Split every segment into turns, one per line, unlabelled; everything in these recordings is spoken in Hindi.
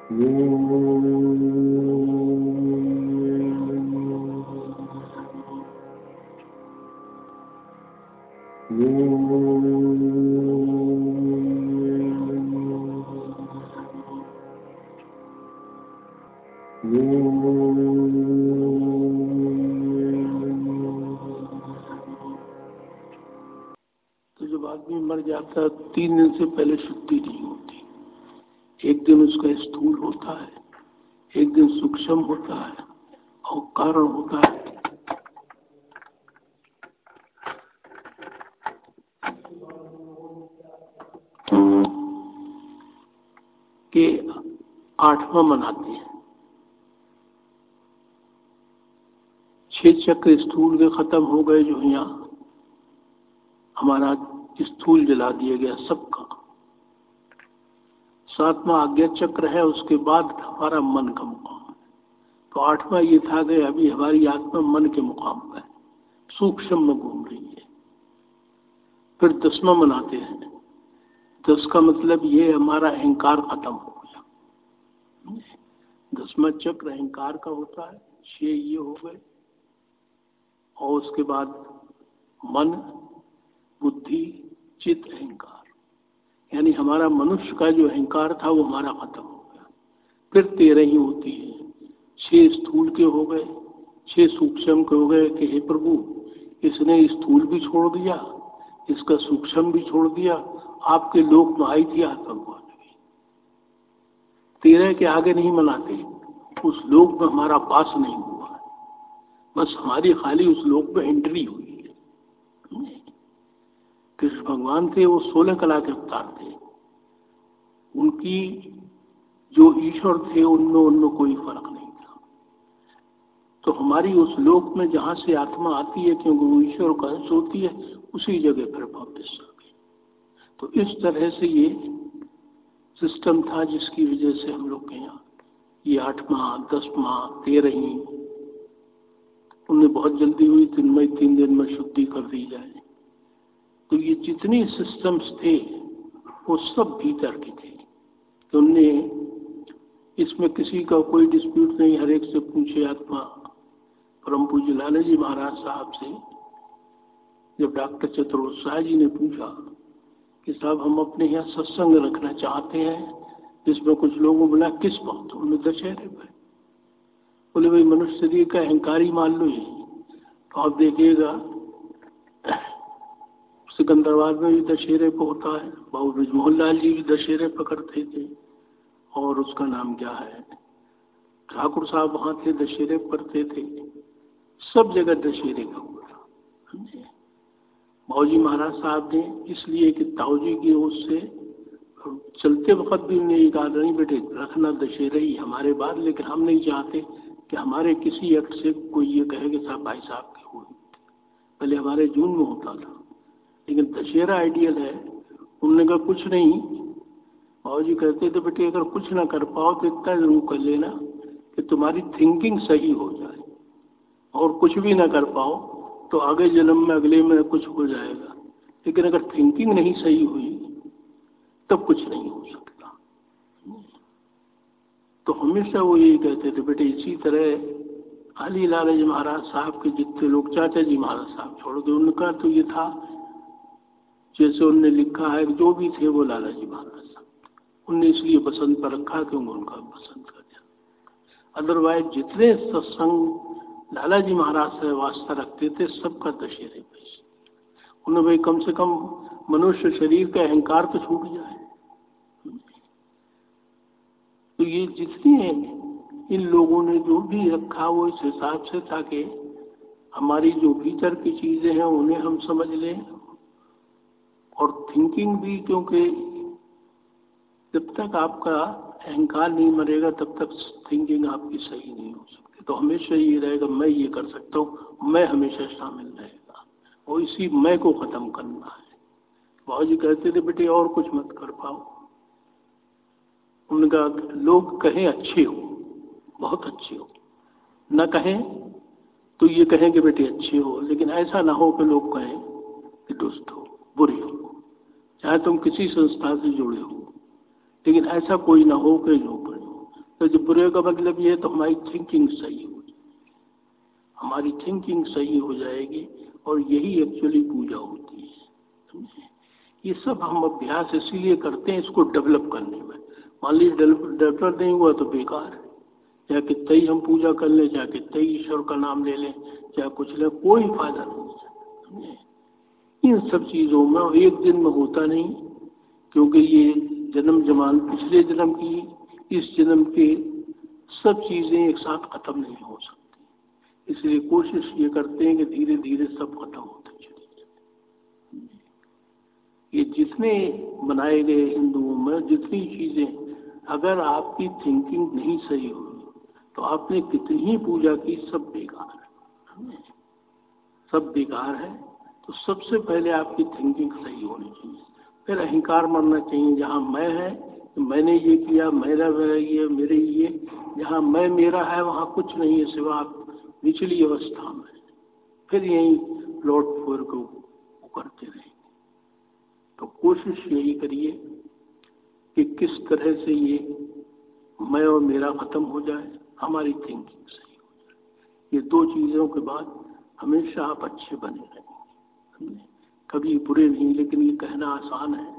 तो जब आदमी मर जाता है 3 दिन से पहले शुद्धि नहीं होती। एक दिन उसका स्थूल होता है, एक दिन सूक्ष्म होता है और कारण होता है कि 8वां मनाते हैं। 6 चक्र स्थूल के खत्म हो गए, जो यहाँ हमारा स्थूल जला दिया गया सबका। 7वां आज्ञा चक्र है, उसके बाद हमारा मन का मुकाम। तो 8वां ये था कि अभी हमारी आत्मा मन के मुकाम पर है, सूक्ष्म में घूम रही है। फिर 10वां मनाते हैं। 10 का मतलब ये हमारा अहंकार खत्म हो गया। 10वां चक्र अहंकार का होता है। 6 ये हो गए और उसके बाद मन, बुद्धि, चित्त, अहंकार, यानी हमारा मनुष्य का जो अहंकार था वो हमारा खत्म हो गया। फिर 13 ही होती है। 6 स्थूल के हो गए, 6 सूक्ष्म के हो गए कि हे प्रभु, इसने स्थूल भी छोड़ दिया, इसका सूक्ष्म भी छोड़ दिया, आपके लोक में आई थी आत्मज्ञान भी। 13 के आगे नहीं मनाते, उस लोक में हमारा पास नहीं हुआ, बस हमारी खाली उस लोक में एंट्री हुई है। कृष्ण भगवान थे, वो 16 कला के अवतार थे। उनकी जो ईश्वर थे उनमें कोई फर्क नहीं था। तो हमारी उस लोक में जहां से आत्मा आती है, क्योंकि वो ईश्वर का अंश होती है, उसी जगह पर वापस आ गई। तो इस तरह से ये सिस्टम था, जिसकी वजह से हम लोग के यहाँ ये 8वां, 10वां, 13वीं उनमें बहुत जल्दी हुई। 3 दिन में शुद्धि कर दी जाए। तो ये जितने सिस्टम्स थे वो सब भीतर के थे। तो उनने इसमें किसी का कोई डिस्प्यूट नहीं, हर एक से पूछे आत्मा। परम पूज्य लाला जी महाराज साहब से जब डॉक्टर चतुर्वेदी जी ने पूछा कि साहब हम अपने यहाँ सत्संग रखना चाहते हैं, जिसमें कुछ लोगों बोला किस बात, उन्हें दशहरे पर। बोले भाई मनुष्य शरीर का अहंकार ही मान लो ये। तो आप देखिएगा सिकंदराबाद में भी दशहरे पर होता है, बाबू ब्रजमोहन लाल जी भी दशहरे पर करते थे, और उसका नाम क्या है, ठाकुर साहब वहाँ थे, दशहरे करते थे। सब जगह दशहरे का हुआ। बाबूजी महाराज साहब ने इसलिए कि ताऊजी की ओर से चलते वक्त भी उन्हें ये कहा, नहीं बेटे रखना दशहरे ही हमारे बाद, लेकिन हम नहीं चाहते कि हमारे किसी एक्ट से कोई ये कहे कि साहब भाई साहब की हुई। पहले हमारे जून में होता था, लेकिन दशहरा आइडियल है। उन्होंने कहा कुछ नहीं। बाबूजी कहते थे बेटे अगर कुछ ना कर पाओ तो इतना जरूर कर लेना कि तुम्हारी थिंकिंग सही हो जाए, और कुछ भी ना कर पाओ तो आगे जन्म में अगले में कुछ हो जाएगा, लेकिन अगर थिंकिंग नहीं सही हुई तब कुछ नहीं हो सकता। तो हमेशा वो यही कहते थे बेटे, इसी तरह अली लाला जी महाराज साहब के जितने लोग, चाचा जी महाराज साहब छोड़ दो, उनका तो ये था, जैसे उनने लिखा है जो भी थे वो लाला जी महाराज साहब, उनने इसलिए बसंत पर रखा क्योंकि उनका बसंत का दिन। अदरवाइज जितने सत्संग लाला जी महाराज से वास्ता रखते थे सबका दशहरे पे। उन्हें भाई कम से कम मनुष्य शरीर का अहंकार तो छूट जाए। तो ये जितने इन लोगों ने जो भी रखा वो इस हिसाब से, ताकि हमारी जो भीतर की चीजें हैं उन्हें हम समझ लें, और थिंकिंग भी, क्योंकि जब तक आपका अहंकार नहीं मरेगा तब तक थिंकिंग आपकी सही नहीं हो सकती। तो हमेशा ये रहेगा मैं ये कर सकता हूँ, मैं हमेशा शामिल रहेगा, और इसी मैं को खत्म करना है। बाबूजी कहते थे बेटे और कुछ मत कर पाओ। उनका लोग कहें अच्छे हो, बहुत अच्छे हो, न कहें तो ये कहें कि बेटे अच्छे हो, लेकिन ऐसा ना हो कि लोग कहें कि दुष्ट हो, बुरे हो। चाहे तुम किसी संस्था से जुड़े हो, लेकिन ऐसा कोई ना हो कि जो बड़े हो। तो जो बुरे का मतलब ये है तो हमारी थिंकिंग सही हो जाएगी, हमारी थिंकिंग सही हो जाएगी और यही एक्चुअली पूजा होती है, समझे। ये सब हम अभ्यास इसीलिए करते हैं इसको डेवलप करने में। मान लीजिए डेवलप नहीं हुआ तो बेकार है, चाहे कितना ही हम पूजा कर लें, चाहे कितना ही ईश्वर का नाम ले लें, चाहे कुछ लें, कोई फायदा नहीं है, समझे। इन सब चीज़ों में एक दिन में होता नहीं, क्योंकि ये जन्म जमान पिछले जन्म की इस जन्म के सब चीज़ें एक साथ खत्म नहीं हो सकती, इसलिए कोशिश ये करते हैं कि धीरे धीरे सब खत्म होते चले जाए। ये जितने बनाए गए हिंदुओं में जितनी चीज़ें, अगर आपकी थिंकिंग नहीं सही हुई तो आपने कितनी ही पूजा की, सब बेकार है, सब बेकार है। तो सबसे पहले आपकी थिंकिंग सही होनी चाहिए, फिर अहंकार मरना चाहिए। जहाँ मैं है, मैंने ये किया, मेरा ये, मेरे ये, जहाँ मैं मेरा है वहाँ कुछ नहीं है सिवा आप निचली अवस्था में, फिर यही लौट फिर को करते रहेंगे। तो कोशिश यही करिए कि किस तरह से ये मैं और मेरा खत्म हो जाए, हमारी थिंकिंग सही हो जाए। ये दो चीज़ों के बाद हमेशा आप अच्छे बने रहेंगे, कभी बुरे नहीं। लेकिन ये कहना आसान है,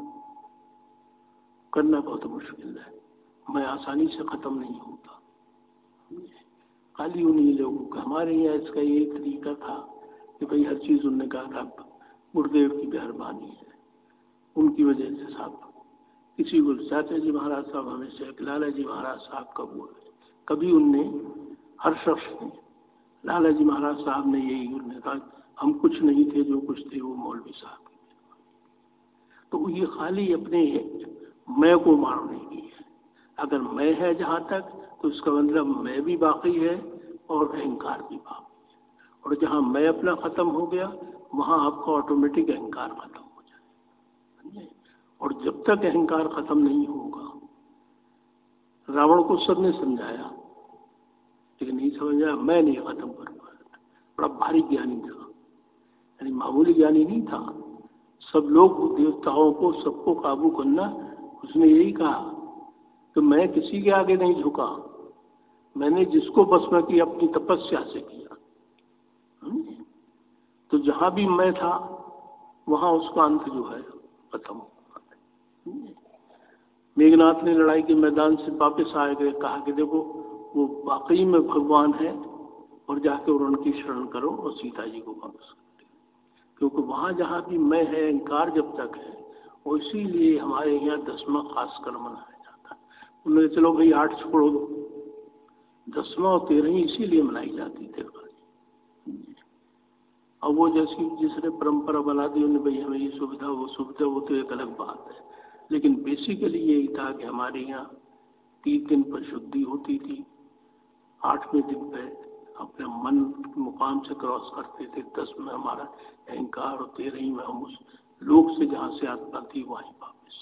करना बहुत मुश्किल है। मैं आसानी से खत्म नहीं होता। खाली उन्हीं लोगों का, हमारे यहाँ इसका ये तरीका था कि भाई हर चीज़ उन्होंने कहा था गुरुदेव की मेहरबानी है, उनकी वजह से साहब किसी को चाचा जी महाराज साहब हमेशा, लाला जी महाराज साहब का वो है, कभी उनने हर शख्स ने, लाला जी महाराज साहब ने यही उन्होंने कहा हम कुछ नहीं थे, जो कुछ थे वो मौलवी साहब। तो ये खाली अपने मैं को मारने की है। अगर मैं है जहाँ तक तो इसका मतलब मैं भी बाकी है और अहंकार भी बाकी है, और जहाँ मैं अपना खत्म हो गया वहाँ आपका ऑटोमेटिक अहंकार खत्म हो जाए। और जब तक अहंकार खत्म नहीं होगा, रावण को सबने समझाया लेकिन नहीं समझा, मैं नहीं खत्म कर पाया। बड़ा भारी ज्ञानी था, यानी मामूली ज्ञानी नहीं था। सब लोग देवताओं को सबको काबू करना, उसने यही कहा कि मैं किसी के आगे नहीं झुका, मैंने जिसको बस में किया अपनी तपस्या से किया। तो जहां भी मैं था वहां उसका अंत जो है खत्म हुआ। मेघनाथ ने लड़ाई के मैदान से वापस आए गए, कहा कि देखो वो वाकई में भगवान है और जाके उनकी शरण करो और सीता जी को वापस कर दो, क्योंकि वहां जहां भी मैं है अहंकार जब तक है, और इसीलिए हमारे यहाँ 10वां खास कर मनाया जाता है। उन्होंने चलो भाई 8 छोड़ो दो, 10वां और 13वीं इसीलिए मनाई जाती थी। अब वो जैसी जिसने परंपरा बना दी उन्हें भाई हमें ये सुविधा वो सुविधा, वो तो एक अलग बात है। लेकिन बेसिकली यही था कि हमारे यहाँ 3 दिन पर शुद्धि होती थी, 8वें दिन पे अपने मन मुकाम से क्रॉस करते थे, 10 में हमारा अहंकार और 13वीं में हम उस लोक से जहाँ से आत्मा थी वहीं वापस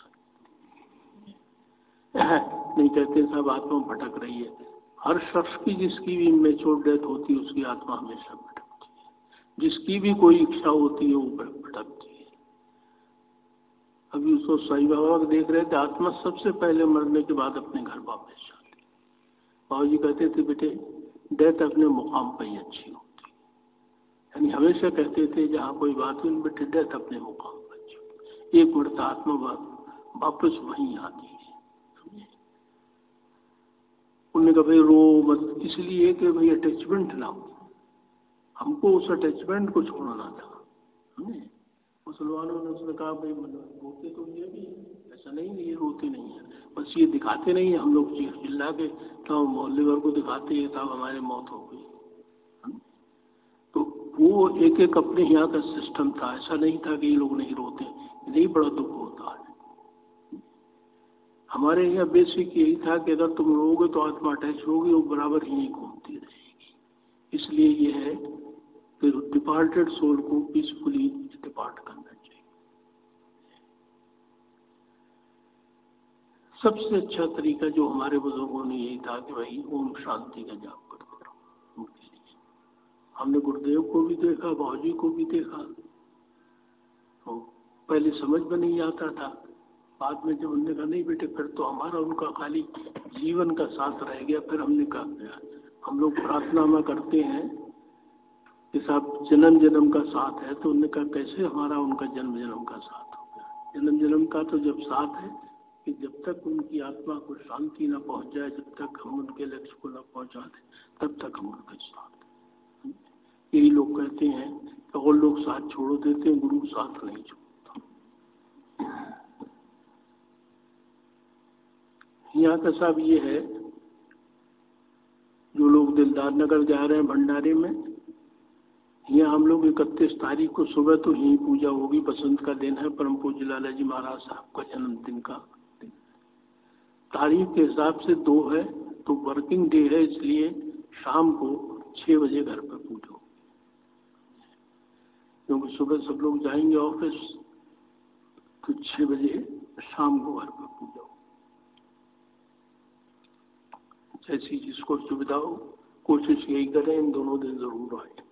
नहीं कहते सब आत्मा भटक रही है। हर शख्स की जिसकी भी मैच्योर डेथ होती है उसकी आत्मा हमेशा भटकती है, जिसकी भी कोई इच्छा होती है वो भटकती है। अभी उसको साईं बाबा को देख रहे थे, आत्मा सबसे पहले मरने के बाद अपने घर वापस जाती। बाबा जी कहते थे बेटे डेथ अपने मुकाम पर ही अच्छी होती है, यानी हमेशा कहते थे जहाँ कोई बात हुई बेटे डेथ अपने मुकाम पर अच्छी, एक मरता आत्मा वापस वहीं आती है। उन्होंने कहा भाई रो मत, इसलिए कि भाई अटैचमेंट ना हो, हमको उस अटैचमेंट को छोड़ना था। मुसलमानों ने उसने कहा भाई रोते तो ये भी ऐसा नहीं ये रोते नहीं है, बस ये दिखाते नहीं है, हम लोग चिल्ला के तब मोहल्ले भर को दिखाते हैं तब हमारी मौत हो गई। तो वो एक एक अपने यहाँ का सिस्टम था, ऐसा नहीं था कि ये लोग नहीं रोते, नहीं बड़ा दुख होता है। हमारे यहाँ बेसिक यही था कि अगर तुम रोगे तो आत्मा अटैच होगी, वो बराबर ही घूमती रहेगी। इसलिए ये है कि डिपार्टेड सोल को पीसफुली डिपार्ट करना चाहिए। सबसे अच्छा तरीका जो हमारे बुजुर्गों ने यही था कि भाई ओम शांति का जाप करते रहो उनके लिए। हमने गुरुदेव को भी देखा, बाबूजी को भी देखा, तो पहले समझ में नहीं आता था, बाद में जब उन्होंने कहा नहीं बेटे फिर तो हमारा उनका खाली जीवन का साथ रह गया, फिर हमने कहा हम लोग प्रार्थना में करते हैं कि साहब जन्म जन्म का साथ है, तो उन्होंने कहा कैसे हमारा उनका जन्म जन्म का साथ हो गया। जन्म जन्म का तो जब साथ है कि जब तक उनकी आत्मा को शांति न पहुंच जाए, जब तक हम उनके लक्ष्य को न पहुंचा दें, तब तक हम उनके साथ। यही लोग कहते हैं कि और लोग साथ छोड़ो देते हैं, गुरु साथ नहीं छोड़ता। यहाँ का साहब ये है, जो लोग दिलदार नगर जा रहे हैं भंडारे में, यहाँ हम लोग 31 तारीख को सुबह तो यही पूजा होगी। बसंत का दिन है, परम पूज्य लाला जी महाराज साहब का जन्मदिन का दिन। तारीख के हिसाब से 2 है तो वर्किंग डे है, इसलिए शाम को 6 बजे घर पर पूजा होगी, क्योंकि सुबह सब लोग जाएंगे ऑफिस, तो 6 बजे शाम को घर पर पूजा होगी। जैसी जिसको सुविधा हो कोशिश यही करें इन दोनों दिन जरूर आए।